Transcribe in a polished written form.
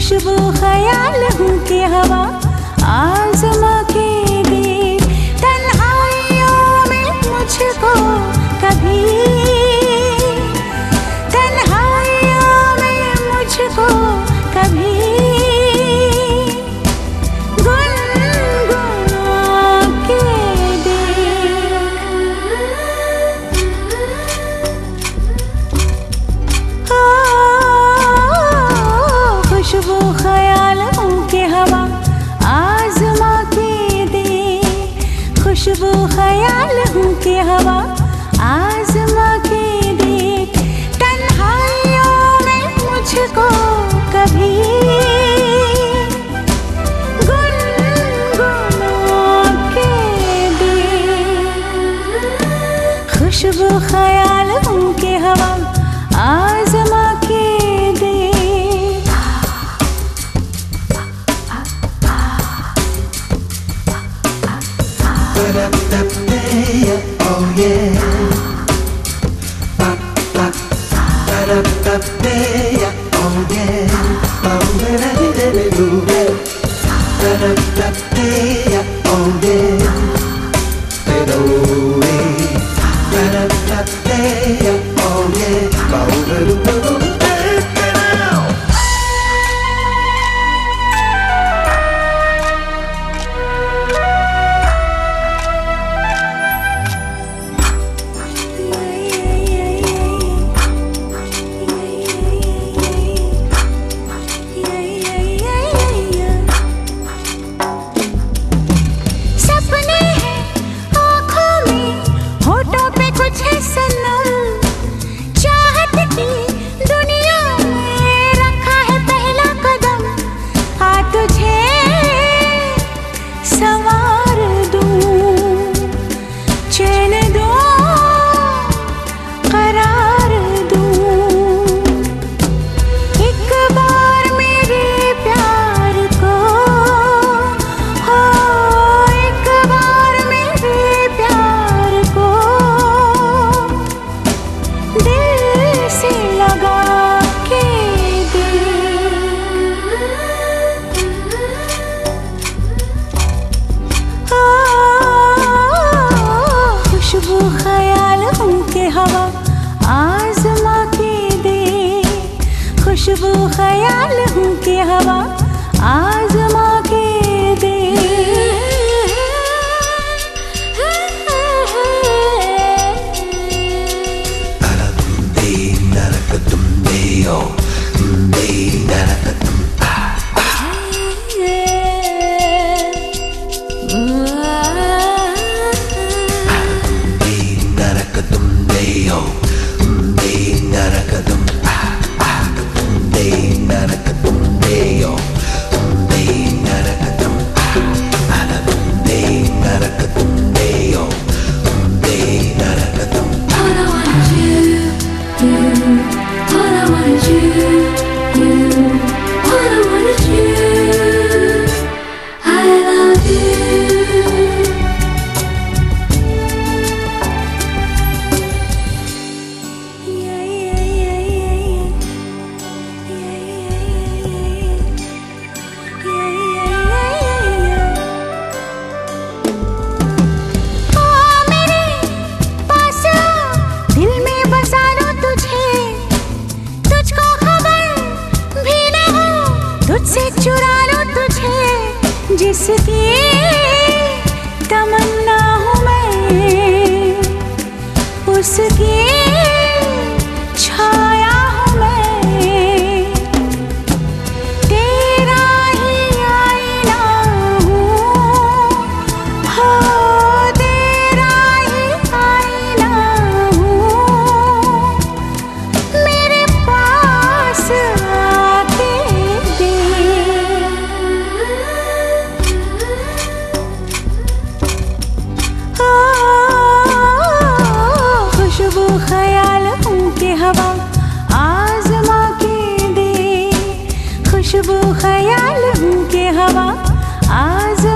खुशबू ख्याल हूँ कि हवा आज़मा के दे। तन्हाइयों में मुझको कभी, तन्हाइयों में मुझको कभी खुशबू ख्याल हूँ कि हवा आज़मा के दे। खुशबू ख्याल हूँ कि हवा आज़मा के दे। तन्हाइयों में मुझको कभी गुनगुना के दे। खुशबू ख्याल हूँ कि हवा आज़मा के दे। Oh yeah. Oh yeah. खुशबू ख्याल हूँ कि हवा आज़मा के दे। तुझसे चुरा लो तुझे जिसकी तमन्ना हूँ मैं, उसकी छाया हूँ मैं। तेरा ही आईना हूँ, हो तेरा ही आईना हूँ। मेरे पास खुशबू ख्याल हूँ कि हवा आज़मा के दे। खुशबू ख्याल हूँ कि हवा आज़मा